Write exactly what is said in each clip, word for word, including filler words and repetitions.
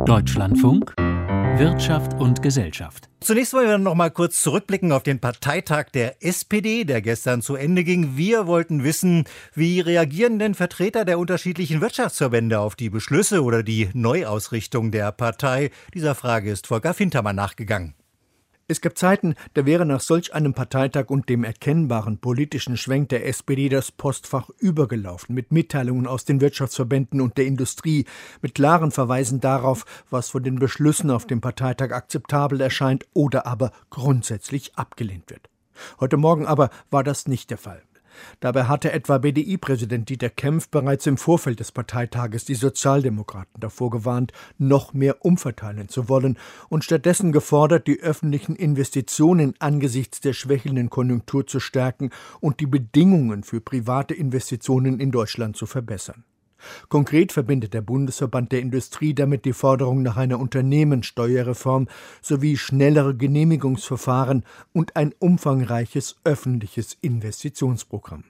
Deutschlandfunk Wirtschaft und Gesellschaft. Zunächst wollen wir noch mal kurz zurückblicken auf den Parteitag der S P D, der gestern zu Ende ging. Wir wollten wissen, wie reagieren denn Vertreter der unterschiedlichen Wirtschaftsverbände auf die Beschlüsse oder die Neuausrichtung der Partei? Dieser Frage ist Volker Fintermann nachgegangen. Es gab Zeiten, da wäre nach solch einem Parteitag und dem erkennbaren politischen Schwenk der S P D das Postfach übergelaufen mit Mitteilungen aus den Wirtschaftsverbänden und der Industrie, mit klaren Verweisen darauf, was von den Beschlüssen auf dem Parteitag akzeptabel erscheint oder aber grundsätzlich abgelehnt wird. Heute Morgen aber war das nicht der Fall. Dabei hatte etwa B D I-Präsident Dieter Kempf bereits im Vorfeld des Parteitages die Sozialdemokraten davor gewarnt, noch mehr umverteilen zu wollen und stattdessen gefordert, die öffentlichen Investitionen angesichts der schwächelnden Konjunktur zu stärken und die Bedingungen für private Investitionen in Deutschland zu verbessern. Konkret verbindet der Bundesverband der Industrie damit die Forderung nach einer Unternehmenssteuerreform sowie schnellere Genehmigungsverfahren und ein umfangreiches öffentliches Investitionsprogramm.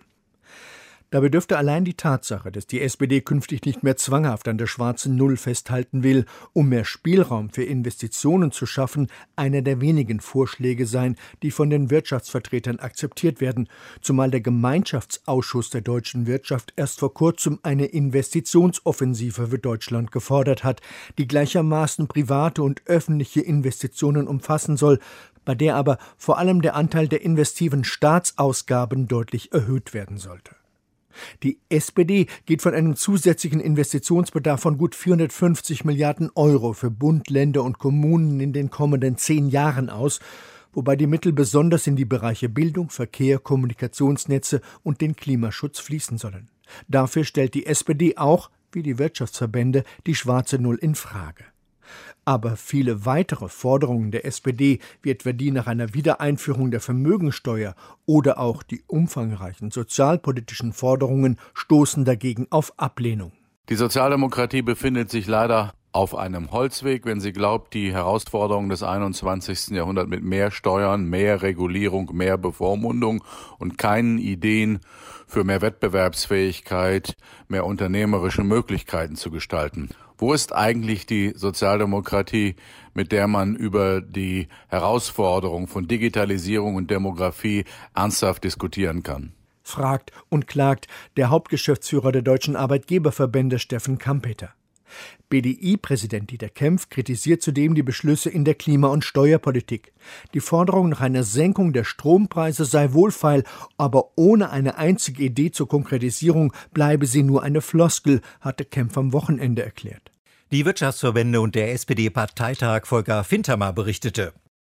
Dabei dürfte allein die Tatsache, dass die S P D künftig nicht mehr zwanghaft an der schwarzen Null festhalten will, um mehr Spielraum für Investitionen zu schaffen, einer der wenigen Vorschläge sein, die von den Wirtschaftsvertretern akzeptiert werden, zumal der Gemeinschaftsausschuss der deutschen Wirtschaft erst vor kurzem eine Investitionsoffensive für Deutschland gefordert hat, die gleichermaßen private und öffentliche Investitionen umfassen soll, bei der aber vor allem der Anteil der investiven Staatsausgaben deutlich erhöht werden sollte. Die S P D geht von einem zusätzlichen Investitionsbedarf von gut vierhundertfünfzig Milliarden Euro für Bund, Länder und Kommunen in den kommenden zehn Jahren aus, wobei die Mittel besonders in die Bereiche Bildung, Verkehr, Kommunikationsnetze und den Klimaschutz fließen sollen. Dafür stellt die S P D auch, wie die Wirtschaftsverbände, die schwarze Null in Frage. Aber viele weitere Forderungen der S P D, wie etwa die nach einer Wiedereinführung der Vermögensteuer oder auch die umfangreichen sozialpolitischen Forderungen, stoßen dagegen auf Ablehnung. Die Sozialdemokratie befindet sich leider auf einem Holzweg, wenn sie glaubt, die Herausforderungen des einundzwanzigsten Jahrhunderts mit mehr Steuern, mehr Regulierung, mehr Bevormundung und keinen Ideen für mehr Wettbewerbsfähigkeit, mehr unternehmerische Möglichkeiten zu gestalten. Wo ist eigentlich die Sozialdemokratie, mit der man über die Herausforderung von Digitalisierung und Demografie ernsthaft diskutieren kann? Fragt und klagt der Hauptgeschäftsführer der deutschen Arbeitgeberverbände Steffen Kampeter. B D I-Präsident Dieter Kempf kritisiert zudem die Beschlüsse in der Klima- und Steuerpolitik. Die Forderung nach einer Senkung der Strompreise sei wohlfeil, aber ohne eine einzige Idee zur Konkretisierung bleibe sie nur eine Floskel, hatte Kempf am Wochenende erklärt. Die Wirtschaftsverbände und der S P D-Parteitag, Volker Fintermann berichtete.